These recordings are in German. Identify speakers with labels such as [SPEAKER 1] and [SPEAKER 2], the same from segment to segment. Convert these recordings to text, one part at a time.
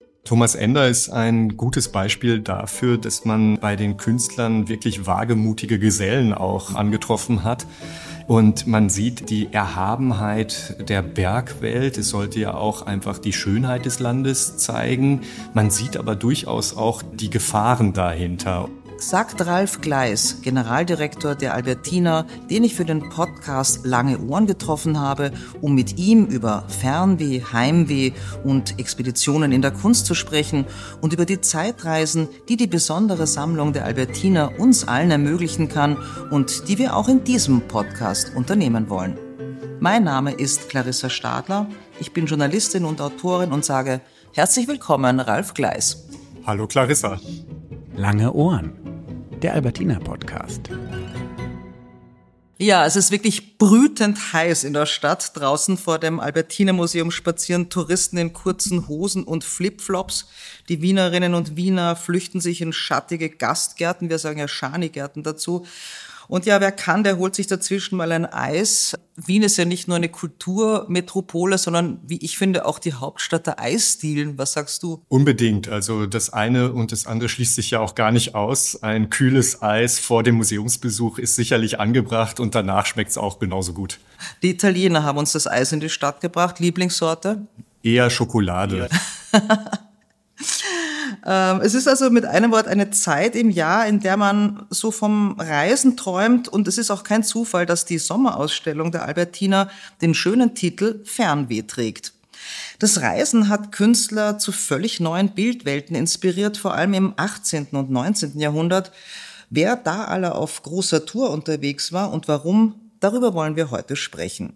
[SPEAKER 1] Thomas Ender ist ein gutes Beispiel dafür, dass man bei den Künstlern wirklich wagemutige Gesellen auch angetroffen hat. Und man sieht die Erhabenheit der Bergwelt. Es sollte ja auch einfach die Schönheit des Landes zeigen. Man sieht aber durchaus auch die Gefahren dahinter.
[SPEAKER 2] Sagt Ralf Gleis, Generaldirektor der Albertina, den ich für den Podcast Lange Ohren getroffen habe, um mit ihm über Fernweh, Heimweh und Expeditionen in der Kunst zu sprechen und über die Zeitreisen, die die besondere Sammlung der Albertina uns allen ermöglichen kann und die wir auch in diesem Podcast unternehmen wollen. Mein Name ist Clarissa Stadler, ich bin Journalistin und Autorin und sage herzlich willkommen, Ralf Gleis.
[SPEAKER 1] Hallo Clarissa.
[SPEAKER 3] Lange Ohren, der Albertina-Podcast.
[SPEAKER 2] Ja, es ist wirklich brütend heiß in der Stadt. Draußen vor dem Albertina-Museum spazieren Touristen in kurzen Hosen und Flipflops. Die Wienerinnen und Wiener flüchten sich in schattige Gastgärten, wir sagen ja Schanigärten dazu. Und ja, wer kann, der holt sich dazwischen mal ein Eis. Wien ist ja nicht nur eine Kulturmetropole, sondern, wie ich finde, auch die Hauptstadt der Eisdielen. Was sagst du?
[SPEAKER 1] Unbedingt. Also das eine und das andere schließt sich ja auch gar nicht aus. Ein kühles Eis vor dem Museumsbesuch ist sicherlich angebracht und danach schmeckt es auch genauso gut.
[SPEAKER 2] Die Italiener haben uns das Eis in die Stadt gebracht. Lieblingssorte?
[SPEAKER 1] Eher Schokolade.
[SPEAKER 2] Es ist also mit einem Wort eine Zeit im Jahr, in der man so vom Reisen träumt, und es ist auch kein Zufall, dass die Sommerausstellung der Albertina den schönen Titel Fernweh trägt. Das Reisen hat Künstler zu völlig neuen Bildwelten inspiriert, vor allem im 18. und 19. Jahrhundert. Wer da alle auf großer Tour unterwegs war und warum, darüber wollen wir heute sprechen.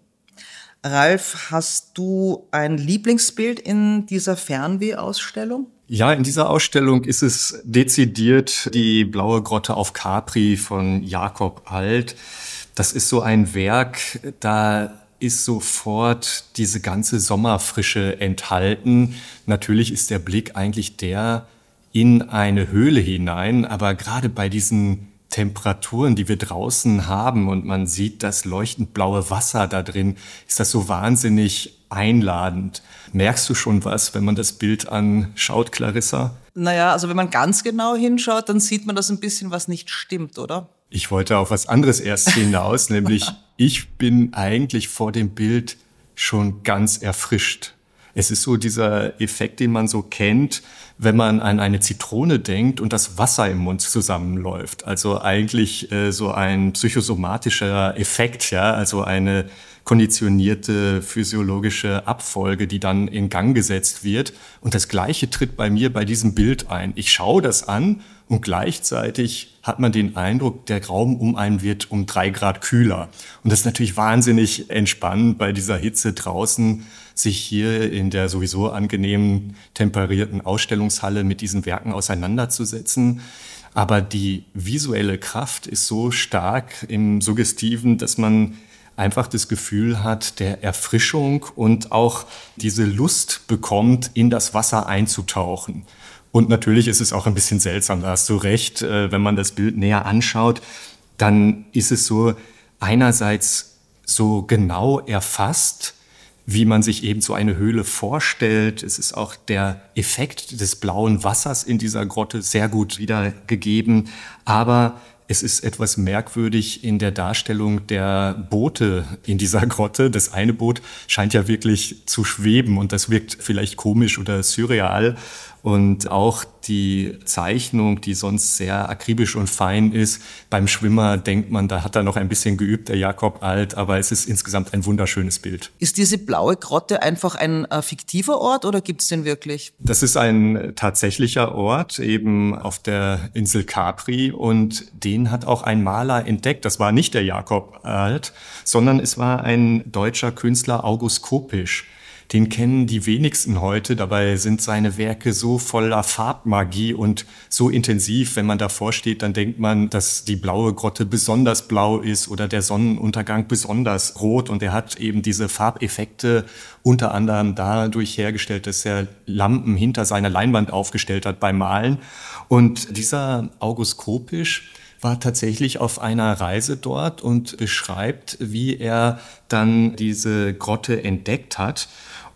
[SPEAKER 2] Ralf, hast du ein Lieblingsbild in dieser Fernweh-Ausstellung?
[SPEAKER 1] Ja, in dieser Ausstellung ist es dezidiert die Blaue Grotte auf Capri von Jakob Alt. Das ist so ein Werk, da ist sofort diese ganze Sommerfrische enthalten. Natürlich ist der Blick eigentlich der in eine Höhle hinein, aber gerade bei diesen Temperaturen, die wir draußen haben und man sieht das leuchtend blaue Wasser da drin, ist das so wahnsinnig einladend. Merkst du schon was, wenn man das Bild anschaut, Clarissa?
[SPEAKER 2] Naja, also wenn man ganz genau hinschaut, dann sieht man, dass ein bisschen was nicht stimmt, oder?
[SPEAKER 1] Ich wollte auf was anderes erst hinaus, nämlich ich bin eigentlich vor dem Bild schon ganz erfrischt. Es ist so dieser Effekt, den man so kennt, wenn man an eine Zitrone denkt und das Wasser im Mund zusammenläuft. Also eigentlich so ein psychosomatischer Effekt, ja, also eine konditionierte physiologische Abfolge, die dann in Gang gesetzt wird. Und das Gleiche tritt bei mir bei diesem Bild ein. Ich schaue das an und gleichzeitig hat man den Eindruck, der Raum um einen wird um 3 Grad kühler. Und das ist natürlich wahnsinnig entspannend bei dieser Hitze draußen, sich hier in der sowieso angenehmen temperierten Ausstellungshalle mit diesen Werken auseinanderzusetzen. Aber die visuelle Kraft ist so stark im Suggestiven, dass man einfach das Gefühl hat der Erfrischung und auch diese Lust bekommt, in das Wasser einzutauchen. Und natürlich ist es auch ein bisschen seltsam, da hast du recht, wenn man das Bild näher anschaut, dann ist es so einerseits so genau erfasst, wie man sich eben so eine Höhle vorstellt. Es ist auch der Effekt des blauen Wassers in dieser Grotte sehr gut wiedergegeben, aber es ist etwas merkwürdig in der Darstellung der Boote in dieser Grotte. Das eine Boot scheint ja wirklich zu schweben und das wirkt vielleicht komisch oder surreal. Und auch die Zeichnung, die sonst sehr akribisch und fein ist, beim Schwimmer denkt man, da hat er noch ein bisschen geübt, der Jakob Alt, aber es ist insgesamt ein wunderschönes Bild.
[SPEAKER 2] Ist diese blaue Grotte einfach ein fiktiver Ort oder gibt es den wirklich?
[SPEAKER 1] Das ist ein tatsächlicher Ort, eben auf der Insel Capri, und den hat auch ein Maler entdeckt. Das war nicht der Jakob Alt, sondern es war ein deutscher Künstler, August Kopisch. Den kennen die wenigsten heute, dabei sind seine Werke so voller Farbmagie und so intensiv, wenn man davor steht, dann denkt man, dass die blaue Grotte besonders blau ist oder der Sonnenuntergang besonders rot, und er hat eben diese Farbeffekte unter anderem dadurch hergestellt, dass er Lampen hinter seiner Leinwand aufgestellt hat beim Malen. Und dieser August Kopisch war tatsächlich auf einer Reise dort und beschreibt, wie er dann diese Grotte entdeckt hat.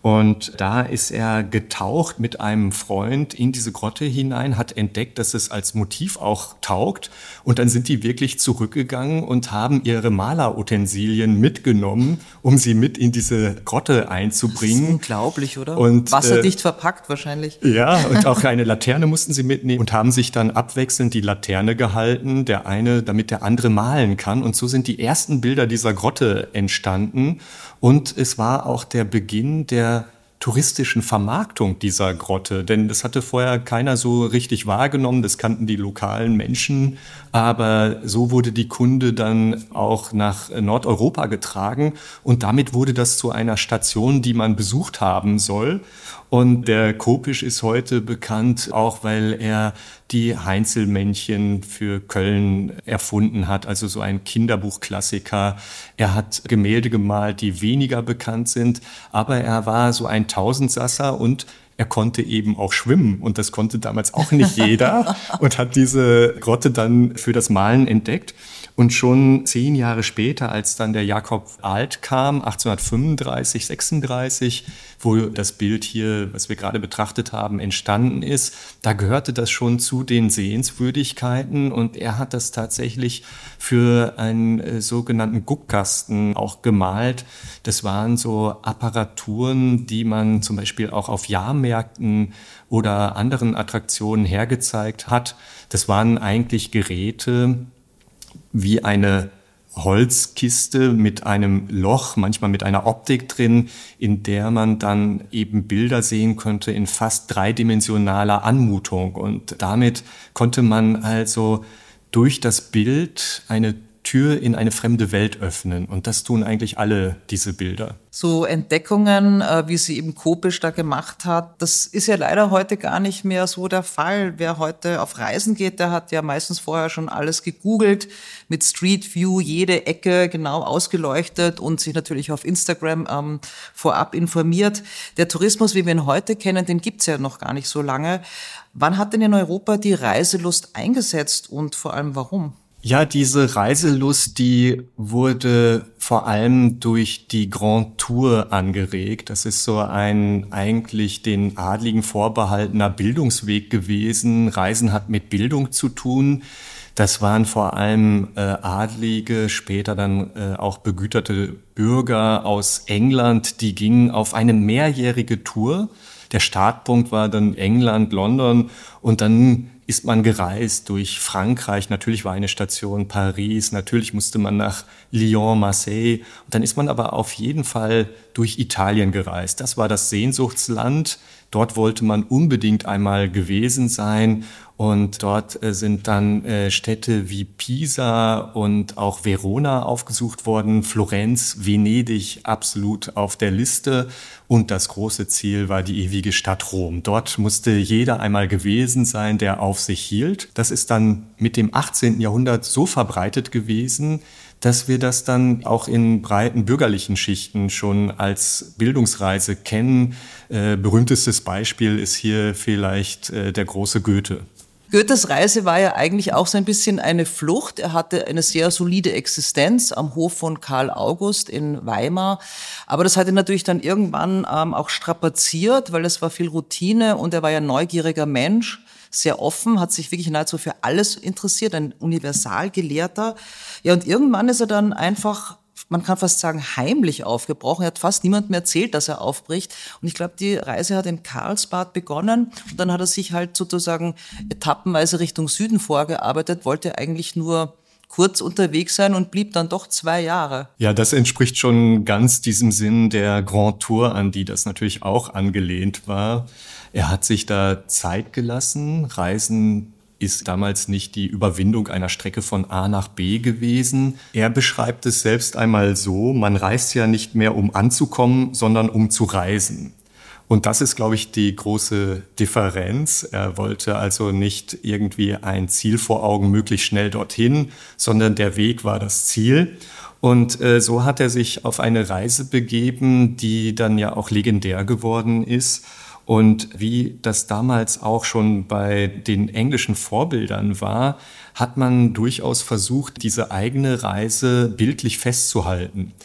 [SPEAKER 1] Und da ist er getaucht mit einem Freund in diese Grotte hinein, hat entdeckt, dass es als Motiv auch taugt. Und dann sind die wirklich zurückgegangen und haben ihre Malerutensilien mitgenommen, um sie mit in diese Grotte einzubringen.
[SPEAKER 2] Das ist unglaublich, oder?
[SPEAKER 1] Und,
[SPEAKER 2] wasserdicht verpackt wahrscheinlich.
[SPEAKER 1] Ja, und auch eine Laterne mussten sie mitnehmen und haben sich dann abwechselnd die Laterne gehalten, der eine, damit der andere malen kann. Und so sind die ersten Bilder dieser Grotte entstanden. Und es war auch der Beginn der touristischen Vermarktung dieser Grotte, denn das hatte vorher keiner so richtig wahrgenommen, das kannten die lokalen Menschen, aber so wurde die Kunde dann auch nach Nordeuropa getragen und damit wurde das zu einer Station, die man besucht haben soll. Und der Kopisch ist heute bekannt, auch weil er die Heinzelmännchen für Köln erfunden hat, also so ein Kinderbuchklassiker. Er hat Gemälde gemalt, die weniger bekannt sind, aber er war so ein Tausendsasser und er konnte eben auch schwimmen und das konnte damals auch nicht jeder und hat diese Grotte dann für das Malen entdeckt. Und schon 10 Jahre später, als dann der Jakob Alt kam, 1835, 36, wo das Bild hier, was wir gerade betrachtet haben, entstanden ist, da gehörte das schon zu den Sehenswürdigkeiten und er hat das tatsächlich für einen sogenannten Guckkasten auch gemalt. Das waren so Apparaturen, die man zum Beispiel auch auf Jahrmärkten oder anderen Attraktionen hergezeigt hat. Das waren eigentlich Geräte, wie eine Holzkiste mit einem Loch, manchmal mit einer Optik drin, in der man dann eben Bilder sehen konnte in fast dreidimensionaler Anmutung. Und damit konnte man also durch das Bild eine Tür in eine fremde Welt öffnen. Und das tun eigentlich alle diese Bilder.
[SPEAKER 2] So Entdeckungen, wie sie eben Kopisch da gemacht hat, das ist ja leider heute gar nicht mehr so der Fall. Wer heute auf Reisen geht, der hat ja meistens vorher schon alles gegoogelt, mit Street View jede Ecke genau ausgeleuchtet und sich natürlich auf Instagram vorab informiert. Der Tourismus, wie wir ihn heute kennen, den gibt's ja noch gar nicht so lange. Wann hat denn in Europa die Reiselust eingesetzt und vor allem warum?
[SPEAKER 1] Ja, diese Reiselust, die wurde vor allem durch die Grand Tour angeregt. Das ist so ein eigentlich den Adligen vorbehaltener Bildungsweg gewesen. Reisen hat mit Bildung zu tun. Das waren vor allem Adlige, später dann auch begüterte Bürger aus England, die gingen auf eine mehrjährige Tour. Der Startpunkt war dann England, London und dann ist man gereist durch Frankreich, natürlich war eine Station Paris, natürlich musste man nach Lyon, Marseille und dann ist man aber auf jeden Fall durch Italien gereist. Das war das Sehnsuchtsland, dort wollte man unbedingt einmal gewesen sein und dort sind dann Städte wie Pisa und auch Verona aufgesucht worden, Florenz, Venedig absolut auf der Liste und das große Ziel war die ewige Stadt Rom. Dort musste jeder einmal gewesen sein, der auf sich hielt. Das ist dann mit dem 18. Jahrhundert so verbreitet gewesen, dass wir das dann auch in breiten bürgerlichen Schichten schon als Bildungsreise kennen. Berühmtestes Beispiel ist hier vielleicht der große Goethe.
[SPEAKER 2] Goethes Reise war ja eigentlich auch so ein bisschen eine Flucht. Er hatte eine sehr solide Existenz am Hof von Karl August in Weimar. Aber das hat ihn natürlich dann irgendwann auch strapaziert, weil es war viel Routine und er war ja ein neugieriger Mensch, sehr offen, hat sich wirklich nahezu für alles interessiert, ein Universalgelehrter. Ja, und irgendwann ist er dann einfach, man kann fast sagen, heimlich aufgebrochen. Er hat fast niemandem erzählt, dass er aufbricht. Und ich glaube, die Reise hat in Karlsbad begonnen. Und dann hat er sich halt sozusagen etappenweise Richtung Süden vorgearbeitet, wollte eigentlich nur kurz unterwegs sein und blieb dann doch 2 Jahre.
[SPEAKER 1] Ja, das entspricht schon ganz diesem Sinn der Grand Tour, an die das natürlich auch angelehnt war. Er hat sich da Zeit gelassen. Reisen ist damals nicht die Überwindung einer Strecke von A nach B gewesen. Er beschreibt es selbst einmal so, man reist ja nicht mehr, um anzukommen, sondern um zu reisen. Und das ist, glaube ich, die große Differenz. Er wollte also nicht irgendwie ein Ziel vor Augen, möglichst schnell dorthin, sondern der Weg war das Ziel. Und so hat er sich auf eine Reise begeben, die dann ja auch legendär geworden ist. Und wie das damals auch schon bei den englischen Vorbildern war, hat man durchaus versucht, diese eigene Reise bildlich festzuhalten.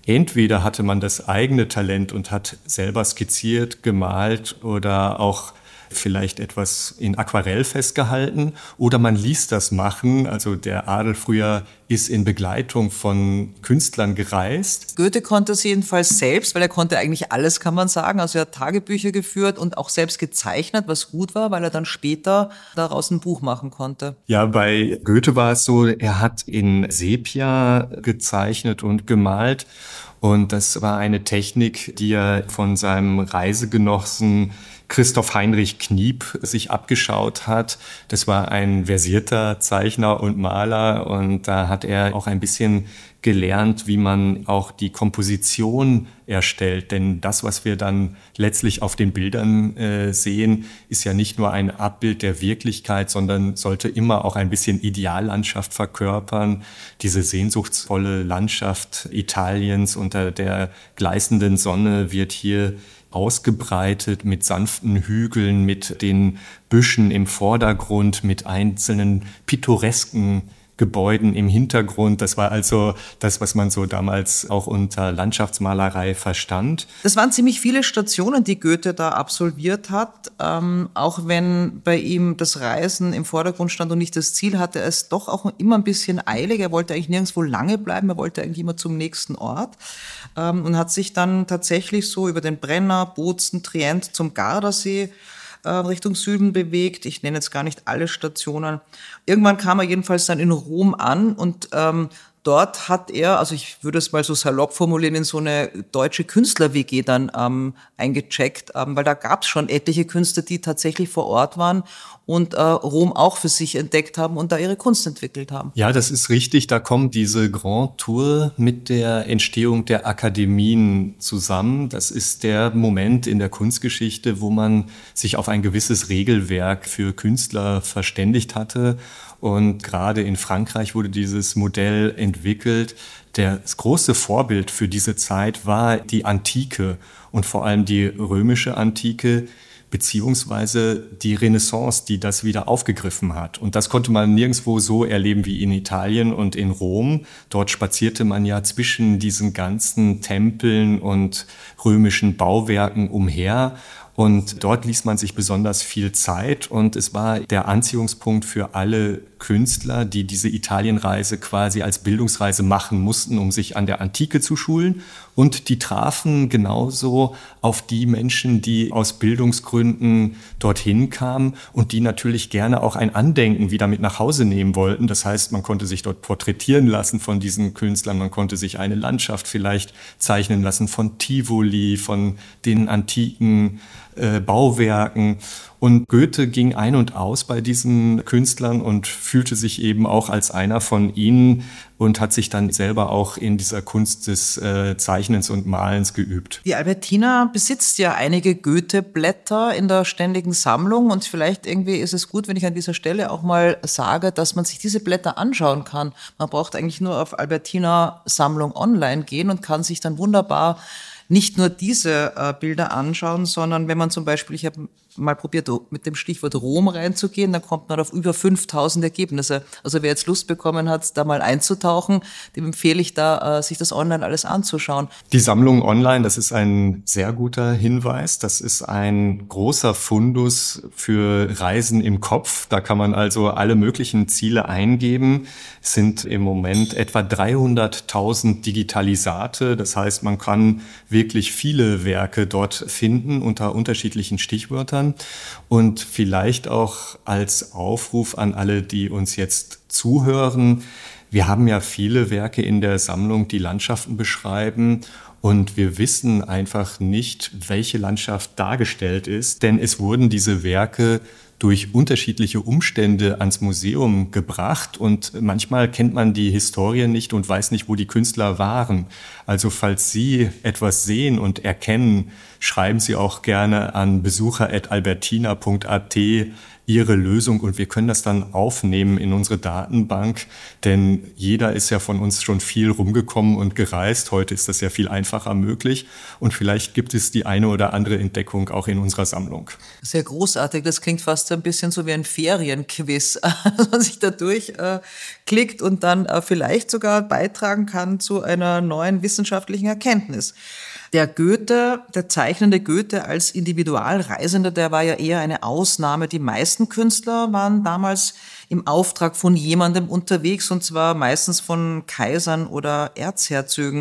[SPEAKER 1] Entweder hatte man das eigene Talent und hat selber skizziert, gemalt oder auch vielleicht etwas in Aquarell festgehalten, oder man ließ das machen. Also der Adel früher ist in Begleitung von Künstlern gereist.
[SPEAKER 2] Goethe konnte es jedenfalls selbst, weil er konnte eigentlich alles, kann man sagen. Also er hat Tagebücher geführt und auch selbst gezeichnet, was gut war, weil er dann später daraus ein Buch machen konnte.
[SPEAKER 1] Ja, bei Goethe war es so, er hat in Sepia gezeichnet und gemalt. Und das war eine Technik, die er von seinem Reisegenossen Christoph Heinrich Kniep sich abgeschaut hat. Das war ein versierter Zeichner und Maler und da hat er auch ein bisschen gelernt, wie man auch die Komposition erstellt. Denn das, was wir dann letztlich auf den Bildern sehen, ist ja nicht nur ein Abbild der Wirklichkeit, sondern sollte immer auch ein bisschen Ideallandschaft verkörpern. Diese sehnsuchtsvolle Landschaft Italiens unter der gleißenden Sonne wird hier ausgebreitet mit sanften Hügeln, mit den Büschen im Vordergrund, mit einzelnen pittoresken Gebäuden im Hintergrund. Das war also das, was man so damals auch unter Landschaftsmalerei verstand.
[SPEAKER 2] Das waren ziemlich viele Stationen, die Goethe da absolviert hat. Auch wenn bei ihm das Reisen im Vordergrund stand und nicht das Ziel, hatte er es doch auch immer ein bisschen eilig. Er wollte eigentlich nirgendwo lange bleiben, er wollte eigentlich immer zum nächsten Ort und hat sich dann tatsächlich so über den Brenner, Bozen, Trient zum Gardasee Richtung Süden bewegt. Ich nenne jetzt gar nicht alle Stationen. Irgendwann kam er jedenfalls dann in Rom an und dort hat er, also ich würde es mal so salopp formulieren, in so eine deutsche Künstler-WG dann eingecheckt, weil da gab es schon etliche Künstler, die tatsächlich vor Ort waren und Rom auch für sich entdeckt haben und da ihre Kunst entwickelt haben.
[SPEAKER 1] Ja, das ist richtig. Da kommt diese Grand Tour mit der Entstehung der Akademien zusammen. Das ist der Moment in der Kunstgeschichte, wo man sich auf ein gewisses Regelwerk für Künstler verständigt hatte. Und gerade in Frankreich wurde dieses Modell entwickelt. Das große Vorbild für diese Zeit war die Antike und vor allem die römische Antike, beziehungsweise die Renaissance, die das wieder aufgegriffen hat. Und das konnte man nirgendwo so erleben wie in Italien und in Rom. Dort spazierte man ja zwischen diesen ganzen Tempeln und römischen Bauwerken umher. Und dort ließ man sich besonders viel Zeit und es war der Anziehungspunkt für alle Künstler, die diese Italienreise quasi als Bildungsreise machen mussten, um sich an der Antike zu schulen. Und die trafen genauso auf die Menschen, die aus Bildungsgründen dorthin kamen und die natürlich gerne auch ein Andenken wieder mit nach Hause nehmen wollten. Das heißt, man konnte sich dort porträtieren lassen von diesen Künstlern, man konnte sich eine Landschaft vielleicht zeichnen lassen von Tivoli, von den antiken Bauwerken. Und Goethe ging ein und aus bei diesen Künstlern und fühlte sich eben auch als einer von ihnen und hat sich dann selber auch in dieser Kunst des Zeichnens und Malens geübt.
[SPEAKER 2] Die Albertina besitzt ja einige Goethe-Blätter in der ständigen Sammlung und vielleicht irgendwie ist es gut, wenn ich an dieser Stelle auch mal sage, dass man sich diese Blätter anschauen kann. Man braucht eigentlich nur auf Albertina Sammlung online gehen und kann sich dann wunderbar nicht nur diese Bilder anschauen, sondern wenn man zum Beispiel, ich habe mal probiert, mit dem Stichwort Rom reinzugehen, dann kommt man auf über 5000 Ergebnisse. Also wer jetzt Lust bekommen hat, da mal einzutauchen, dem empfehle ich da, sich das online alles anzuschauen.
[SPEAKER 1] Die Sammlung online, das ist ein sehr guter Hinweis. Das ist ein großer Fundus für Reisen im Kopf. Da kann man also alle möglichen Ziele eingeben. Es sind im Moment etwa 300.000 Digitalisate. Das heißt, man kann wirklich viele Werke dort finden unter unterschiedlichen Stichwörtern. Und vielleicht auch als Aufruf an alle, die uns jetzt zuhören. Wir haben ja viele Werke in der Sammlung, die Landschaften beschreiben. Und wir wissen einfach nicht, welche Landschaft dargestellt ist, denn es wurden diese Werke durch unterschiedliche Umstände ans Museum gebracht und manchmal kennt man die Historie nicht und weiß nicht, wo die Künstler waren. Also falls Sie etwas sehen und erkennen, schreiben Sie auch gerne an besucher@albertina.at. ihre Lösung und wir können das dann aufnehmen in unsere Datenbank, denn jeder ist ja von uns schon viel rumgekommen und gereist. Heute ist das ja viel einfacher möglich und vielleicht gibt es die eine oder andere Entdeckung auch in unserer Sammlung.
[SPEAKER 2] Sehr großartig, das klingt fast ein bisschen so wie ein Ferienquiz, dass man sich da durchklickt und dann vielleicht sogar beitragen kann zu einer neuen wissenschaftlichen Erkenntnis. Der zeichnende Goethe als Individualreisender, der war ja eher eine Ausnahme. Die meisten Künstler waren damals im Auftrag von jemandem unterwegs und zwar meistens von Kaisern oder Erzherzögen.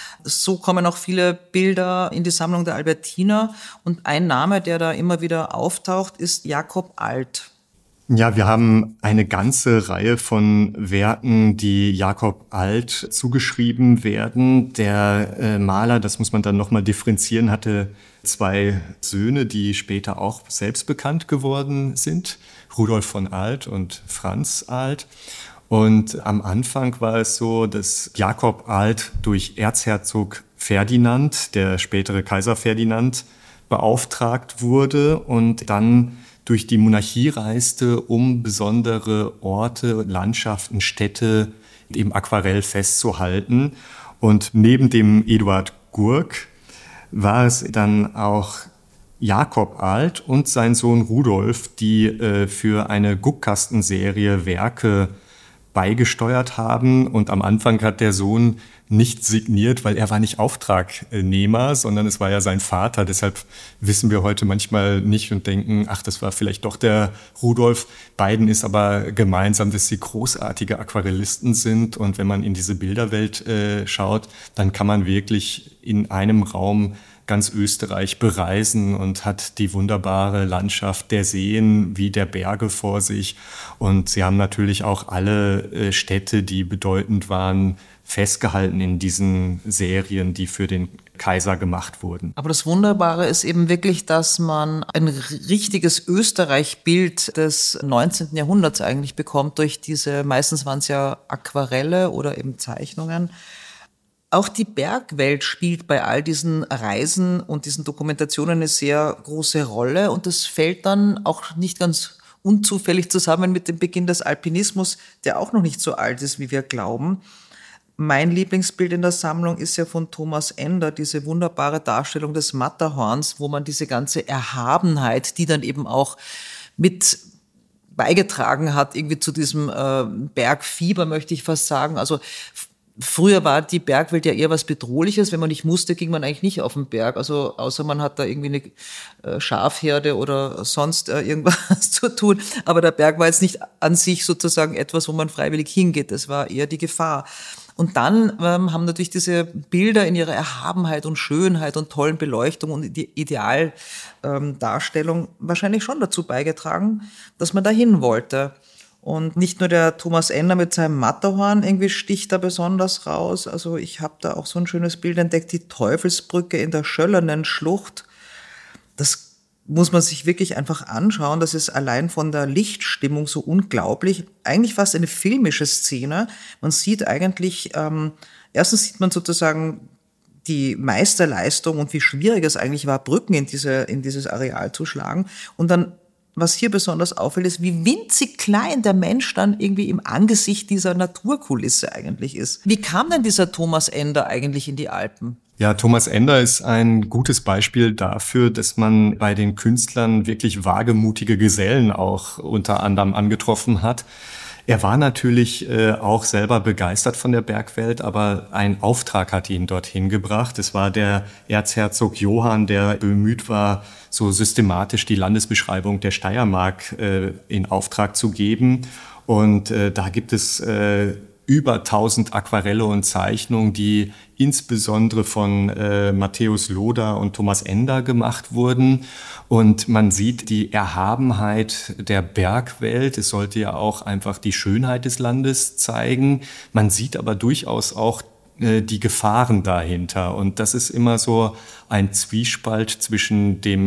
[SPEAKER 2] So kommen auch viele Bilder in die Sammlung der Albertiner und ein Name, der da immer wieder auftaucht, ist Jakob Alt.
[SPEAKER 1] Ja, wir haben eine ganze Reihe von Werken, die Jakob Alt zugeschrieben werden. Der Maler, das muss man dann nochmal differenzieren, hatte 2 Söhne, die später auch selbst bekannt geworden sind, Rudolf von Alt und Franz Alt. Und am Anfang war es so, dass Jakob Alt durch Erzherzog Ferdinand, der spätere Kaiser Ferdinand, beauftragt wurde und dann durch die Monarchie reiste, um besondere Orte, Landschaften, Städte im Aquarell festzuhalten. Und neben dem Eduard Gurk war es dann auch Jakob Alt und sein Sohn Rudolf, die für eine Guckkastenserie Werke beigesteuert haben. Und am Anfang hat der Sohn nicht signiert, weil er war nicht Auftragnehmer, sondern es war ja sein Vater. Deshalb wissen wir heute manchmal nicht und denken, ach, das war vielleicht doch der Rudolf. Beiden ist aber gemeinsam, dass sie großartige Aquarellisten sind. Und wenn man in diese Bilderwelt schaut, dann kann man wirklich in einem Raum ganz Österreich bereisen und hat die wunderbare Landschaft der Seen wie der Berge vor sich. Und sie haben natürlich auch alle Städte, die bedeutend waren, festgehalten in diesen Serien, die für den Kaiser gemacht wurden.
[SPEAKER 2] Aber das Wunderbare ist eben wirklich, dass man ein richtiges Österreich-Bild des 19. Jahrhunderts eigentlich bekommt durch meistens waren es ja Aquarelle oder eben Zeichnungen. Auch die Bergwelt spielt bei all diesen Reisen und diesen Dokumentationen eine sehr große Rolle und das fällt dann auch nicht ganz unzufällig zusammen mit dem Beginn des Alpinismus, der auch noch nicht so alt ist, wie wir glauben. Mein Lieblingsbild in der Sammlung ist ja von Thomas Ender, diese wunderbare Darstellung des Matterhorns, wo man diese ganze Erhabenheit, die dann eben auch mit beigetragen hat, irgendwie zu diesem Bergfieber, möchte ich fast sagen. Also früher war die Bergwelt ja eher was Bedrohliches. Wenn man nicht musste, ging man eigentlich nicht auf den Berg. Also außer man hat da irgendwie eine Schafherde oder sonst irgendwas zu tun. Aber der Berg war jetzt nicht an sich sozusagen etwas, wo man freiwillig hingeht. Das war eher die Gefahr. Und dann haben natürlich diese Bilder in ihrer Erhabenheit und Schönheit und tollen Beleuchtung und die Idealdarstellung wahrscheinlich schon dazu beigetragen, dass man dahin wollte. Und nicht nur der Thomas Ender mit seinem Matterhorn irgendwie sticht da besonders raus. Also ich habe da auch so ein schönes Bild entdeckt, die Teufelsbrücke in der Schöllernen Schlucht. Das muss man sich wirklich einfach anschauen. Das ist allein von der Lichtstimmung so unglaublich. Eigentlich fast eine filmische Szene. Man sieht eigentlich, erstens sieht man sozusagen die Meisterleistung und wie schwierig es eigentlich war, Brücken in dieses Areal zu schlagen. Und dann, was hier besonders auffällt, ist, wie winzig klein der Mensch dann irgendwie im Angesicht dieser Naturkulisse eigentlich ist. Wie kam denn dieser Thomas Ender eigentlich in die Alpen?
[SPEAKER 1] Ja, Thomas Ender ist ein gutes Beispiel dafür, dass man bei den Künstlern wirklich wagemutige Gesellen auch unter anderem angetroffen hat. Er war natürlich auch selber begeistert von der Bergwelt, aber ein Auftrag hat ihn dorthin gebracht. Es war der Erzherzog Johann, der bemüht war, so systematisch die Landesbeschreibung der Steiermark in Auftrag zu geben. Und da gibt es über 1000 Aquarelle und Zeichnungen, die insbesondere von Matthäus Loder und Thomas Ender gemacht wurden. Und man sieht die Erhabenheit der Bergwelt. Es sollte ja auch einfach die Schönheit des Landes zeigen. Man sieht aber durchaus auch die Gefahren dahinter. Und das ist immer so ein Zwiespalt zwischen dem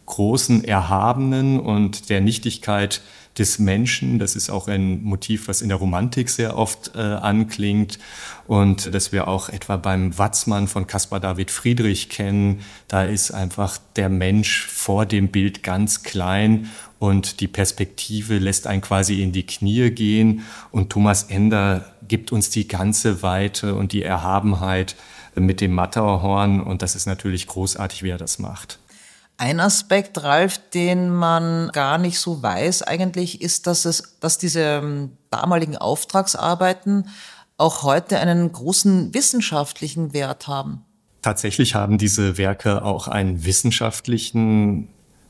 [SPEAKER 1] großen Erhabenen und der Nichtigkeit des Menschen. Das ist auch ein Motiv, was in der Romantik sehr oft anklingt und das wir auch etwa beim Watzmann von Caspar David Friedrich kennen. Da ist einfach der Mensch vor dem Bild ganz klein und die Perspektive lässt einen quasi in die Knie gehen. Und Thomas Ender gibt uns die ganze Weite und die Erhabenheit mit dem Matterhorn und das ist natürlich großartig, wie er das macht.
[SPEAKER 2] Ein Aspekt, Ralf, den man gar nicht so weiß eigentlich, ist, dass diese damaligen Auftragsarbeiten auch heute einen großen wissenschaftlichen Wert haben.
[SPEAKER 1] Tatsächlich haben diese Werke auch einen wissenschaftlichen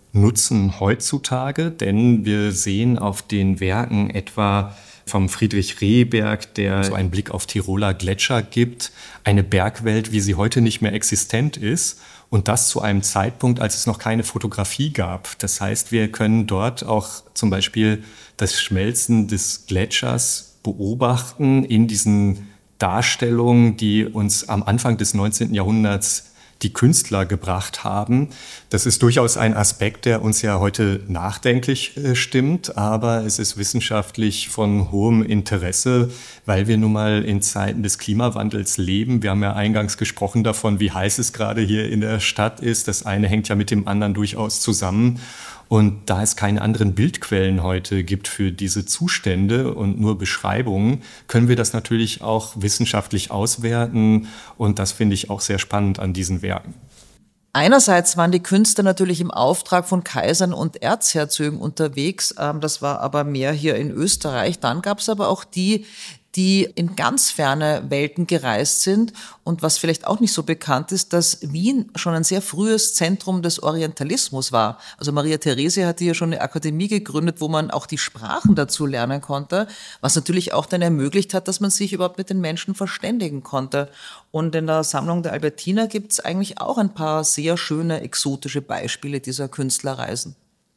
[SPEAKER 1] Nutzen heutzutage, denn wir sehen auf den Werken etwa vom Friedrich Rehberg, der so einen Blick auf Tiroler Gletscher gibt, eine Bergwelt, wie sie heute nicht mehr existent ist. Und das zu einem Zeitpunkt, als es noch keine Fotografie gab. Das heißt, wir können dort auch zum Beispiel das Schmelzen des Gletschers beobachten in diesen Darstellungen, die uns am Anfang des 19. Jahrhunderts die Künstler gebracht haben. Das ist durchaus ein Aspekt, der uns ja heute nachdenklich stimmt, aber es ist wissenschaftlich von hohem Interesse, weil wir nun mal in Zeiten des Klimawandels leben. Wir haben ja eingangs gesprochen davon, wie heiß es gerade hier in der Stadt ist. Das eine hängt ja mit dem anderen durchaus zusammen. Und da es keine anderen Bildquellen heute gibt für diese Zustände und nur Beschreibungen, können wir das natürlich auch wissenschaftlich auswerten. Und das finde ich auch sehr spannend an diesen Werken.
[SPEAKER 2] Einerseits waren die Künstler natürlich im Auftrag von Kaisern und Erzherzögen unterwegs. Das war aber mehr hier in Österreich. Dann gab es aber auch die in ganz ferne Welten gereist sind. Und was vielleicht auch nicht so bekannt ist, dass Wien schon ein sehr frühes Zentrum des Orientalismus war. Also Maria Theresia hatte hier schon eine Akademie gegründet, wo man auch die Sprachen dazu lernen konnte, was natürlich auch dann ermöglicht hat, dass man sich überhaupt mit den Menschen verständigen konnte. Und in der Sammlung der Albertina gibt es eigentlich auch ein paar sehr schöne, exotische Beispiele dieser Künstlerreisen.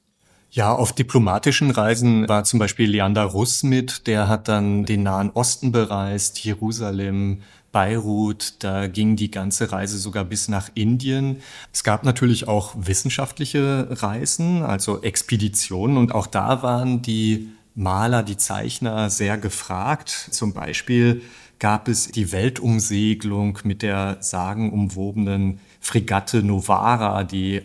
[SPEAKER 1] Ja, auf diplomatischen Reisen war zum Beispiel Leander Russ mit, der hat dann den Nahen Osten bereist, Jerusalem, Beirut, da ging die ganze Reise sogar bis nach Indien. Es gab natürlich auch wissenschaftliche Reisen, also Expeditionen und auch da waren die Maler, die Zeichner sehr gefragt. Zum Beispiel gab es die Weltumsegelung mit der sagenumwobenen Fregatte Novara, die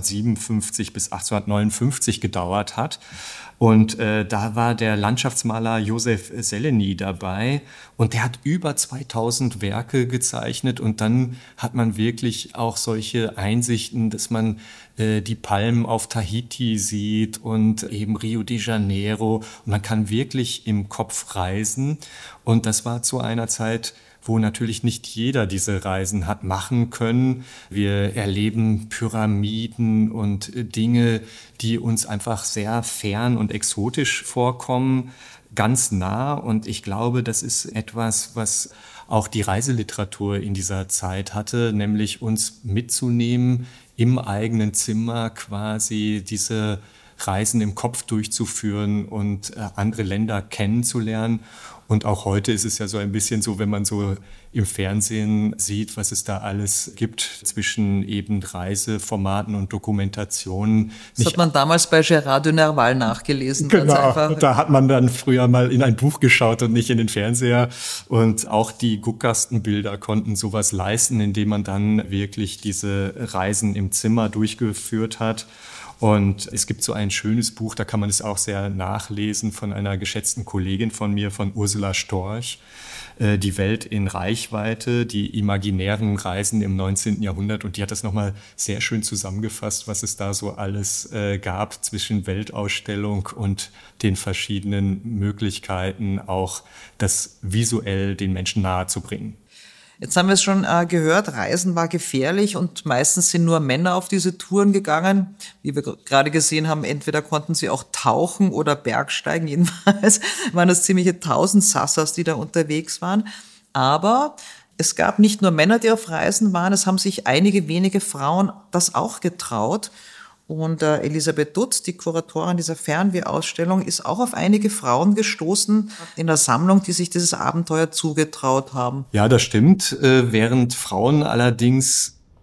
[SPEAKER 1] 1857 bis 1859 gedauert hat. Und da war der Landschaftsmaler Josef Seleny dabei und der hat über 2000 Werke gezeichnet und dann hat man wirklich auch solche Einsichten, dass man die Palmen auf Tahiti sieht und eben Rio de Janeiro und man kann wirklich im Kopf reisen und das war zu einer Zeit, wo natürlich nicht jeder diese Reisen hat machen können. Wir erleben Pyramiden und Dinge, die uns einfach sehr fern und exotisch vorkommen, ganz nah. Und ich glaube, das ist etwas, was auch die Reiseliteratur in dieser Zeit hatte, nämlich uns mitzunehmen, im eigenen Zimmer quasi diese Reisen im Kopf durchzuführen und andere Länder kennenzulernen. Und auch heute ist es ja so ein bisschen so, wenn man so im Fernsehen sieht, was es da alles gibt zwischen eben Reiseformaten und Dokumentationen.
[SPEAKER 2] Das hat man damals bei Gérard de Nerval nachgelesen.
[SPEAKER 1] Genau, da hat man dann früher mal in ein Buch geschaut und nicht in den Fernseher. Und auch die Guckkastenbilder konnten sowas leisten, indem man dann wirklich diese Reisen im Zimmer durchgeführt hat. Und es gibt so ein schönes Buch, da kann man es auch sehr nachlesen, von einer geschätzten Kollegin von mir, von Ursula Storch, Die Welt in Reichweite, die imaginären Reisen im 19. Jahrhundert. Und die hat das nochmal sehr schön zusammengefasst, was es da so alles gab zwischen Weltausstellung und den verschiedenen Möglichkeiten, auch das visuell den Menschen nahezubringen.
[SPEAKER 2] Jetzt haben wir es schon gehört, Reisen war gefährlich und meistens sind nur Männer auf diese Touren gegangen. Wie wir gerade gesehen haben, entweder konnten sie auch tauchen oder Bergsteigen. Jedenfalls waren das ziemliche Tausendsassas, die da unterwegs waren. Aber es gab nicht nur Männer, die auf Reisen waren, es haben sich einige wenige Frauen das auch getraut. Und Elisabeth Dutz, die Kuratorin dieser Fernweh-Ausstellung, ist auch auf einige Frauen gestoßen in der Sammlung, die sich dieses Abenteuer zugetraut haben.
[SPEAKER 1] Ja, das stimmt. Während Frauen allerdings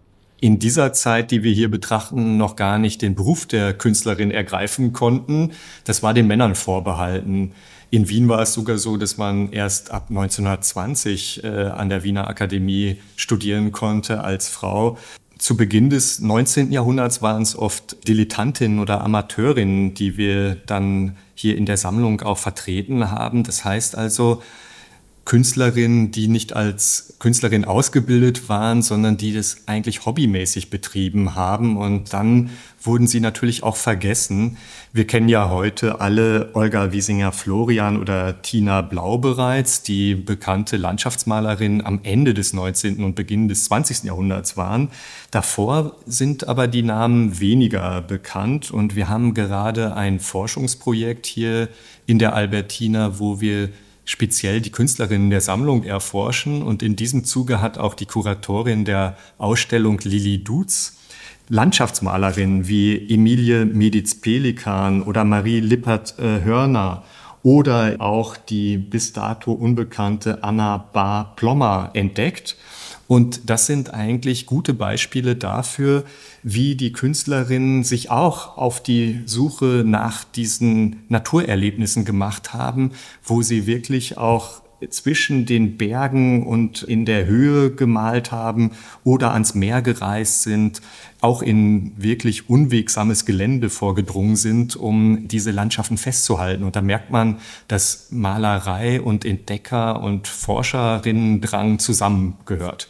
[SPEAKER 1] in dieser Zeit, die wir hier betrachten, noch gar nicht den Beruf der Künstlerin ergreifen konnten. Das war den Männern vorbehalten. In Wien war es sogar so, dass man erst ab 1920 an der Wiener Akademie studieren konnte als Frau. Zu Beginn des 19. Jahrhunderts waren es oft Dilettantinnen oder Amateurinnen, die wir dann hier in der Sammlung auch vertreten haben. Das heißt also Künstlerinnen, die nicht als Künstlerin ausgebildet waren, sondern die das eigentlich hobbymäßig betrieben haben. Und dann wurden sie natürlich auch vergessen. Wir kennen ja heute alle Olga Wiesinger-Florian oder Tina Blau bereits, die bekannte Landschaftsmalerin am Ende des 19. und Beginn des 20. Jahrhunderts waren. Davor sind aber die Namen weniger bekannt. Und wir haben gerade ein Forschungsprojekt hier in der Albertina, wo wir speziell die Künstlerinnen der Sammlung erforschen. Und in diesem Zuge hat auch die Kuratorin der Ausstellung Lili Dutz Landschaftsmalerinnen wie Emilie Mediz-Pelikan oder Marie Lippert-Hörner oder auch die bis dato unbekannte Anna Bahr-Plommer entdeckt. Und das sind eigentlich gute Beispiele dafür, wie die Künstlerinnen sich auch auf die Suche nach diesen Naturerlebnissen gemacht haben, wo sie wirklich auch zwischen den Bergen und in der Höhe gemalt haben oder ans Meer gereist sind, auch in wirklich unwegsames Gelände vorgedrungen sind, um diese Landschaften festzuhalten. Und da merkt man, dass Malerei und Entdecker und Forscherinnendrang zusammengehört.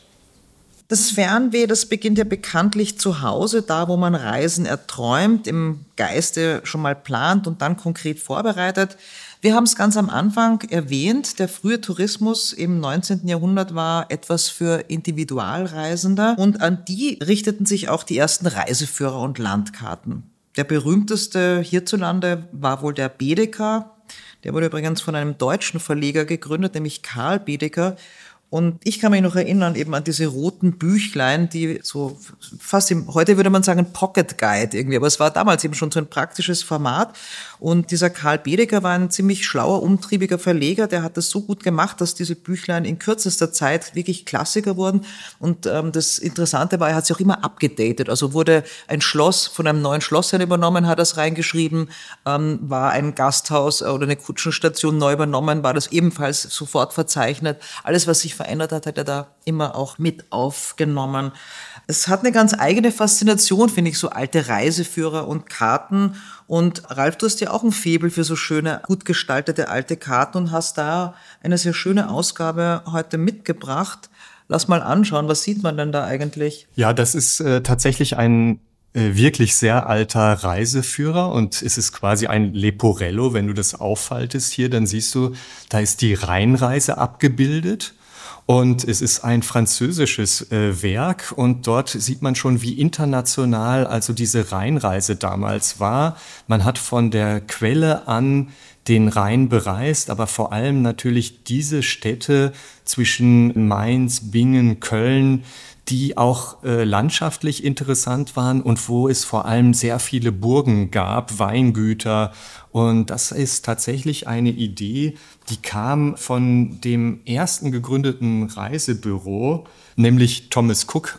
[SPEAKER 2] Das Fernweh, das beginnt ja bekanntlich zu Hause, da wo man Reisen erträumt, im Geiste schon mal plant und dann konkret vorbereitet. Wir haben es ganz am Anfang erwähnt, der frühe Tourismus im 19. Jahrhundert war etwas für Individualreisende und an die richteten sich auch die ersten Reiseführer und Landkarten. Der berühmteste hierzulande war wohl der Baedeker. Der wurde übrigens von einem deutschen Verleger gegründet, nämlich Karl Baedeker. Und ich kann mich noch erinnern eben an diese roten Büchlein, die so fast heute würde man sagen Pocket Guide irgendwie, aber es war damals eben schon so ein praktisches Format. Und dieser Karl Baedeker war ein ziemlich schlauer, umtriebiger Verleger, der hat das so gut gemacht, dass diese Büchlein in kürzester Zeit wirklich Klassiker wurden. Und das Interessante war, er hat sie auch immer abgedatet. Also wurde ein Schloss von einem neuen Schlossherrn übernommen, hat das reingeschrieben, war ein Gasthaus oder eine Kutschenstation neu übernommen, war das ebenfalls sofort verzeichnet. Alles, was sich verändert hat, hat er da immer auch mit aufgenommen. Es hat eine ganz eigene Faszination, finde ich, so alte Reiseführer und Karten. Und Ralf, du hast ja auch ein Faible für so schöne, gut gestaltete alte Karten und hast da eine sehr schöne Ausgabe heute mitgebracht. Lass mal anschauen, was sieht man denn da eigentlich?
[SPEAKER 1] Ja, das ist tatsächlich ein wirklich sehr alter Reiseführer und es ist quasi ein Leporello. Wenn du das auffaltest hier, dann siehst du, da ist die Rheinreise abgebildet. Und es ist ein französisches Werk und dort sieht man schon, wie international also diese Rheinreise damals war. Man hat von der Quelle an den Rhein bereist, aber vor allem natürlich diese Städte zwischen Mainz, Bingen, Köln, die auch landschaftlich interessant waren und wo es vor allem sehr viele Burgen gab, Weingüter. Und das ist tatsächlich eine Idee, die kam von dem ersten gegründeten Reisebüro, nämlich Thomas Cook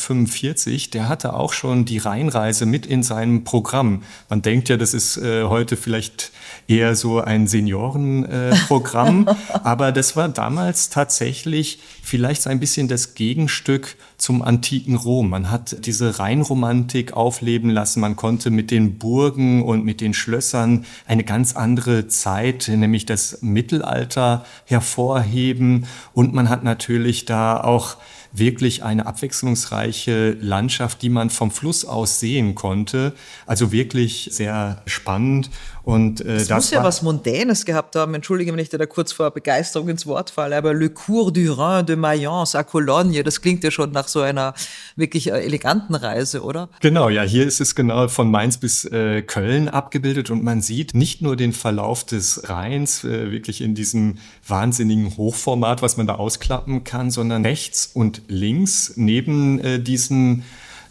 [SPEAKER 1] 1845. Der hatte auch schon die Rheinreise mit in seinem Programm. Man denkt ja, das ist heute vielleicht eher so ein Seniorenprogramm, aber das war damals tatsächlich vielleicht so ein bisschen das Gegenstück zum antiken Rom. Man hat diese Rheinromantik aufleben lassen, man konnte mit den Burgen und mit den Schlössern eine ganz andere Zeit, nämlich das Mittelalter, hervorheben und man hat natürlich da auch wirklich eine abwechslungsreiche Landschaft, die man vom Fluss aus sehen konnte. Also wirklich sehr spannend. Und
[SPEAKER 2] das muss ja was Mondänes gehabt haben. Entschuldige, wenn ich dir da kurz vor Begeisterung ins Wort falle, aber Le Cours du Rhin de Mayence à Cologne, das klingt ja schon nach so einer wirklich eleganten Reise, oder?
[SPEAKER 1] Genau, ja, hier ist es genau von Mainz bis Köln abgebildet und man sieht nicht nur den Verlauf des Rheins, wirklich in diesem wahnsinnigen Hochformat, was man da ausklappen kann, sondern rechts und links neben diesen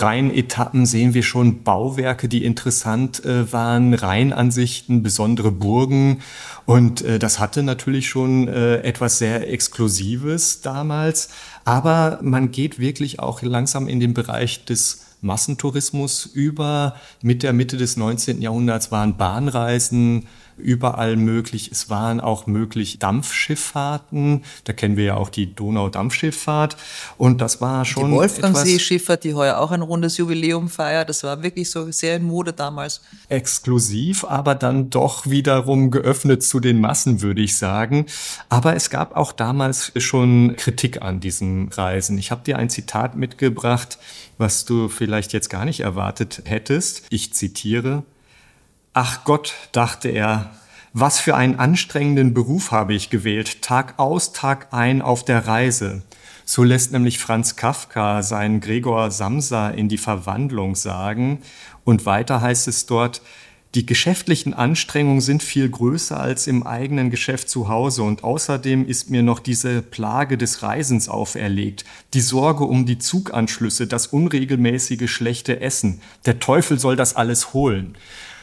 [SPEAKER 1] Rheinetappen sehen wir schon Bauwerke, die interessant waren, Rheinansichten, besondere Burgen. Und das hatte natürlich schon etwas sehr Exklusives damals. Aber man geht wirklich auch langsam in den Bereich des Massentourismus über. Mit der Mitte des 19. Jahrhunderts waren Bahnreisen überall möglich. Es waren auch möglich Dampfschifffahrten. Da kennen wir ja auch die Donaudampfschifffahrt. Und das war schon
[SPEAKER 2] die Wolfgangsee-Schifffahrt, die heuer auch ein rundes Jubiläum feiert. Das war wirklich so sehr in Mode damals.
[SPEAKER 1] Exklusiv, aber dann doch wiederum geöffnet zu den Massen, würde ich sagen. Aber es gab auch damals schon Kritik an diesen Reisen. Ich habe dir ein Zitat mitgebracht, was du vielleicht jetzt gar nicht erwartet hättest. Ich zitiere: Ach Gott, dachte er, was für einen anstrengenden Beruf habe ich gewählt, Tag aus, Tag ein auf der Reise. So lässt nämlich Franz Kafka seinen Gregor Samsa in Die Verwandlung sagen. Und weiter heißt es dort: Die geschäftlichen Anstrengungen sind viel größer als im eigenen Geschäft zu Hause. Und außerdem ist mir noch diese Plage des Reisens auferlegt. Die Sorge um die Zuganschlüsse, das unregelmäßige schlechte Essen. Der Teufel soll das alles holen.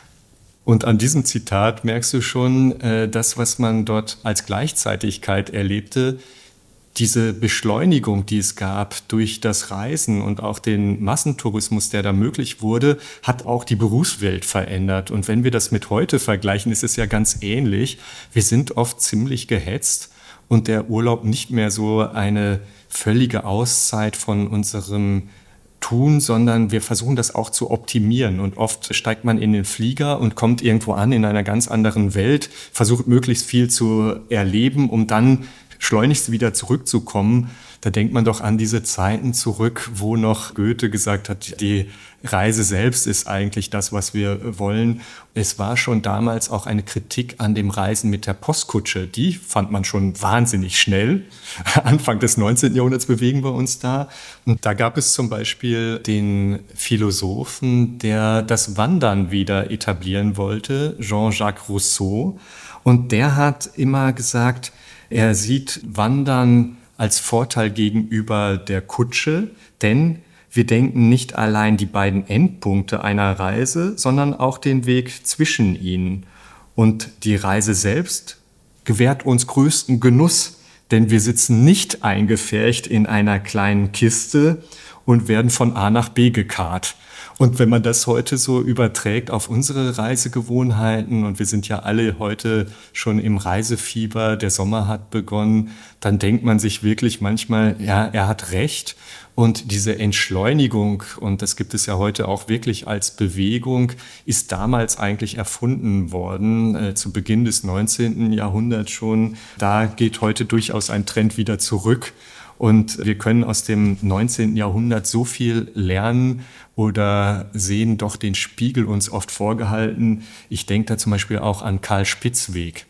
[SPEAKER 1] Und an diesem Zitat merkst du schon, das, was man dort als Gleichzeitigkeit erlebte, diese Beschleunigung, die es gab durch das Reisen und auch den Massentourismus, der da möglich wurde, hat auch die Berufswelt verändert. Und wenn wir das mit heute vergleichen, ist es ja ganz ähnlich. Wir sind oft ziemlich gehetzt und der Urlaub nicht mehr so eine völlige Auszeit von unserem Tun, sondern wir versuchen das auch zu optimieren. Und oft steigt man in den Flieger und kommt irgendwo an in einer ganz anderen Welt, versucht möglichst viel zu erleben, um dann schleunigst wieder zurückzukommen. Da denkt man doch an diese Zeiten zurück, wo noch Goethe gesagt hat, die Reise selbst ist eigentlich das, was wir wollen. Es war schon damals auch eine Kritik an dem Reisen mit der Postkutsche. Die fand man schon wahnsinnig schnell. Anfang des 19. Jahrhunderts bewegen wir uns da. Und da gab es zum Beispiel den Philosophen, der das Wandern wieder etablieren wollte, Jean-Jacques Rousseau. Und der hat immer gesagt, er sieht Wandern als Vorteil gegenüber der Kutsche, denn wir denken nicht allein die beiden Endpunkte einer Reise, sondern auch den Weg zwischen ihnen. Und die Reise selbst gewährt uns größten Genuss, denn wir sitzen nicht eingepfercht in einer kleinen Kiste und werden von A nach B gekarrt. Und wenn man das heute so überträgt auf unsere Reisegewohnheiten, und wir sind ja alle heute schon im Reisefieber, der Sommer hat begonnen, dann denkt man sich wirklich manchmal, ja, er hat recht. Und diese Entschleunigung, und das gibt es ja heute auch wirklich als Bewegung, ist damals eigentlich erfunden worden, zu Beginn des 19. Jahrhunderts schon. Da geht heute durchaus ein Trend wieder zurück. Und wir können aus dem 19. Jahrhundert so viel lernen oder sehen doch den Spiegel uns oft vorgehalten. Ich denke da zum Beispiel auch an Karl Spitzweg.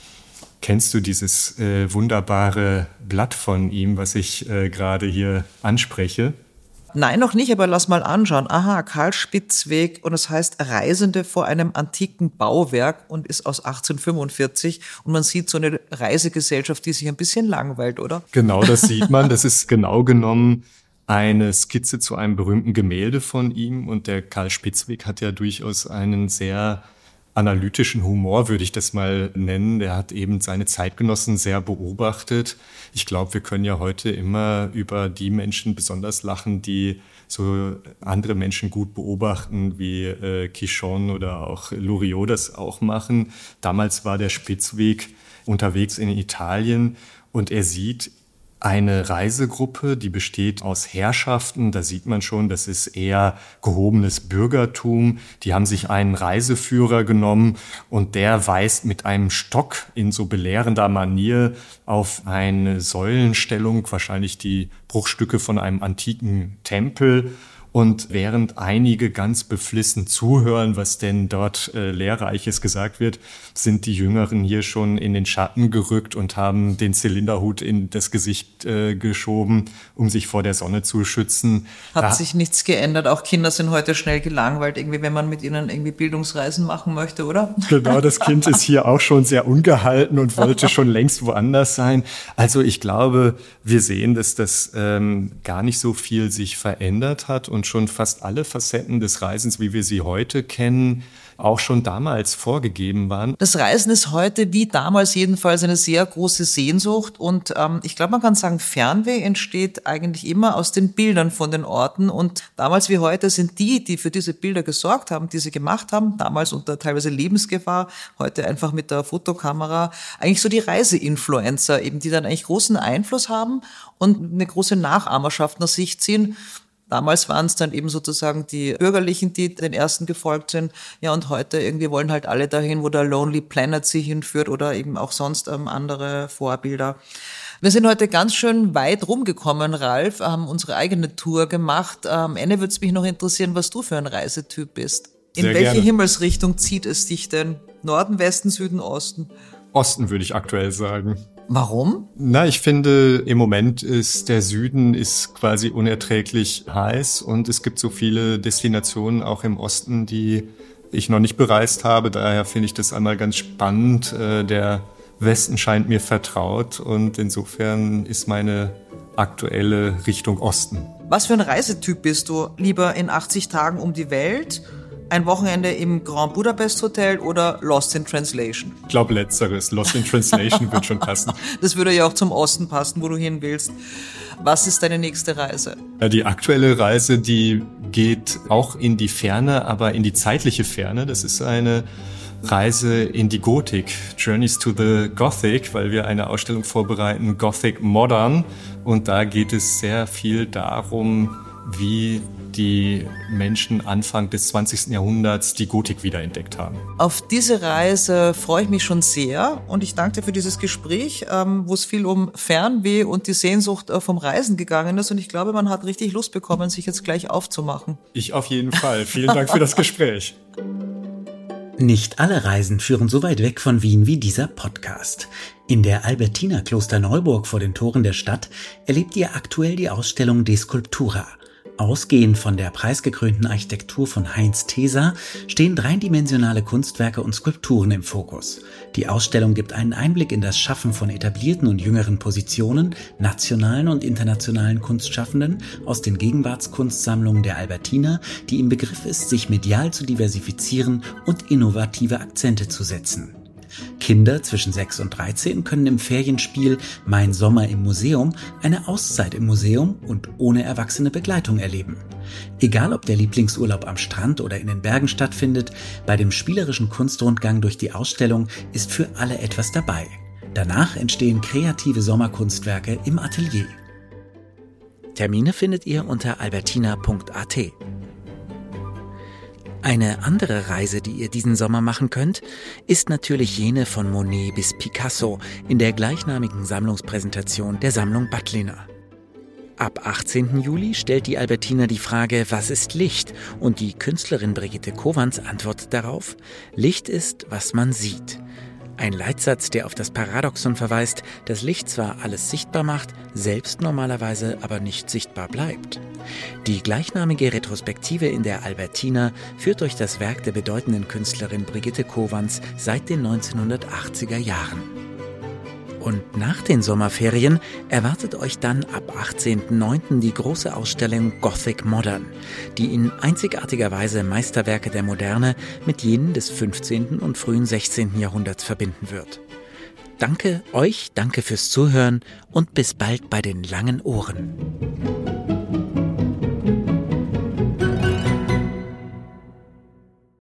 [SPEAKER 1] Kennst du dieses wunderbare Blatt von ihm, was ich gerade hier anspreche?
[SPEAKER 2] Nein, noch nicht, aber lass mal anschauen. Aha, Karl Spitzweg, und es heißt Reisende vor einem antiken Bauwerk und ist aus 1845. Und man sieht so eine Reisegesellschaft, die sich ein bisschen langweilt, oder?
[SPEAKER 1] Genau, das sieht man. Das ist genau genommen eine Skizze zu einem berühmten Gemälde von ihm. Und der Karl Spitzweg hat ja durchaus einen sehr analytischen Humor, würde ich das mal nennen. Der hat eben seine Zeitgenossen sehr beobachtet. Ich glaube, wir können ja heute immer über die Menschen besonders lachen, die so andere Menschen gut beobachten, wie Quichon oder auch Loriot das auch machen. Damals war der Spitzweg unterwegs in Italien und er sieht eine Reisegruppe, die besteht aus Herrschaften. Da sieht man schon, das ist eher gehobenes Bürgertum. Die haben sich einen Reiseführer genommen und der weist mit einem Stock in so belehrender Manier auf eine Säulenstellung, wahrscheinlich die Bruchstücke von einem antiken Tempel. Und während einige ganz beflissen zuhören, was denn dort Lehrreiches gesagt wird, sind die Jüngeren hier schon in den Schatten gerückt und haben den Zylinderhut in das Gesicht geschoben, um sich vor der Sonne zu schützen.
[SPEAKER 2] Hat sich nichts geändert. Auch Kinder sind heute schnell gelangweilt, irgendwie, wenn man mit ihnen irgendwie Bildungsreisen machen möchte, oder?
[SPEAKER 1] Genau, das Kind ist hier auch schon sehr ungehalten und wollte schon längst woanders sein. Also ich glaube, wir sehen, dass das gar nicht so viel sich verändert hat und und schon fast alle Facetten des Reisens, wie wir sie heute kennen, auch schon damals vorgegeben waren.
[SPEAKER 2] Das Reisen ist heute wie damals jedenfalls eine sehr große Sehnsucht und ich glaube, man kann sagen, Fernweh entsteht eigentlich immer aus den Bildern von den Orten und damals wie heute sind die für diese Bilder gesorgt haben, die sie gemacht haben, damals unter teilweise Lebensgefahr, heute einfach mit der Fotokamera, eigentlich so die Reiseinfluencer eben, die dann eigentlich großen Einfluss haben und eine große Nachahmerschaft nach sich ziehen. Damals waren es dann eben sozusagen die Bürgerlichen, die den ersten gefolgt sind. Ja, und heute irgendwie wollen halt alle dahin, wo der Lonely Planet sie hinführt oder eben auch sonst andere Vorbilder. Wir sind heute ganz schön weit rumgekommen, Ralf, haben unsere eigene Tour gemacht. Am Ende würde es mich noch interessieren, was du für ein Reisetyp bist. In
[SPEAKER 1] Sehr
[SPEAKER 2] welche
[SPEAKER 1] gerne.
[SPEAKER 2] Himmelsrichtung zieht es dich denn? Norden, Westen, Süden, Osten?
[SPEAKER 1] Osten würde ich aktuell sagen.
[SPEAKER 2] Warum?
[SPEAKER 1] Ich finde, im Moment ist der Süden ist quasi unerträglich heiß und es gibt so viele Destinationen auch im Osten, die ich noch nicht bereist habe. Daher finde ich das einmal ganz spannend. Der Westen scheint mir vertraut und insofern ist meine aktuelle Richtung Osten.
[SPEAKER 2] Was für ein Reisetyp bist du? Lieber in 80 Tagen um die Welt, ein Wochenende im Grand Budapest Hotel oder Lost in Translation?
[SPEAKER 1] Ich glaube letzteres. Lost in Translation wird schon passen.
[SPEAKER 2] Das würde ja auch zum Osten passen, wo du hin willst. Was ist deine nächste Reise?
[SPEAKER 1] Die aktuelle Reise, die geht auch in die Ferne, aber in die zeitliche Ferne. Das ist eine Reise in die Gotik, Journeys to the Gothic, weil wir eine Ausstellung vorbereiten, Gothic Modern. Und da geht es sehr viel darum, wie die Menschen Anfang des 20. Jahrhunderts die Gotik wiederentdeckt haben.
[SPEAKER 2] Auf diese Reise freue ich mich schon sehr und ich danke dir für dieses Gespräch, wo es viel um Fernweh und die Sehnsucht vom Reisen gegangen ist und ich glaube, man hat richtig Lust bekommen, sich jetzt gleich aufzumachen.
[SPEAKER 1] Ich auf jeden Fall. Vielen Dank für das Gespräch.
[SPEAKER 3] Nicht alle Reisen führen so weit weg von Wien wie dieser Podcast. In der Albertina Klosterneuburg vor den Toren der Stadt erlebt ihr aktuell die Ausstellung De Sculptura. Ausgehend von der preisgekrönten Architektur von Heinz Teser stehen dreidimensionale Kunstwerke und Skulpturen im Fokus. Die Ausstellung gibt einen Einblick in das Schaffen von etablierten und jüngeren Positionen, nationalen und internationalen Kunstschaffenden aus den Gegenwartskunstsammlungen der Albertina, die im Begriff ist, sich medial zu diversifizieren und innovative Akzente zu setzen. Kinder zwischen 6 und 13 können im Ferienspiel Mein Sommer im Museum eine Auszeit im Museum und ohne erwachsene Begleitung erleben. Egal ob der Lieblingsurlaub am Strand oder in den Bergen stattfindet, bei dem spielerischen Kunstrundgang durch die Ausstellung ist für alle etwas dabei. Danach entstehen kreative Sommerkunstwerke im Atelier. Termine findet ihr unter albertina.at. Eine andere Reise, die ihr diesen Sommer machen könnt, ist natürlich jene von Monet bis Picasso in der gleichnamigen Sammlungspräsentation der Sammlung Battliner. Ab 18. Juli stellt die Albertina die Frage, was ist Licht? Und die Künstlerin Brigitte Kowans antwortet darauf, Licht ist, was man sieht. Ein Leitsatz, der auf das Paradoxon verweist, dass Licht zwar alles sichtbar macht, selbst normalerweise aber nicht sichtbar bleibt. Die gleichnamige Retrospektive in der Albertina führt durch das Werk der bedeutenden Künstlerin Brigitte Kowans seit den 1980er Jahren. Und nach den Sommerferien erwartet euch dann ab 18.09. die große Ausstellung Gothic Modern, die in einzigartiger Weise Meisterwerke der Moderne mit jenen des 15. und frühen 16. Jahrhunderts verbinden wird. Danke euch, danke fürs Zuhören und bis bald bei den langen Ohren.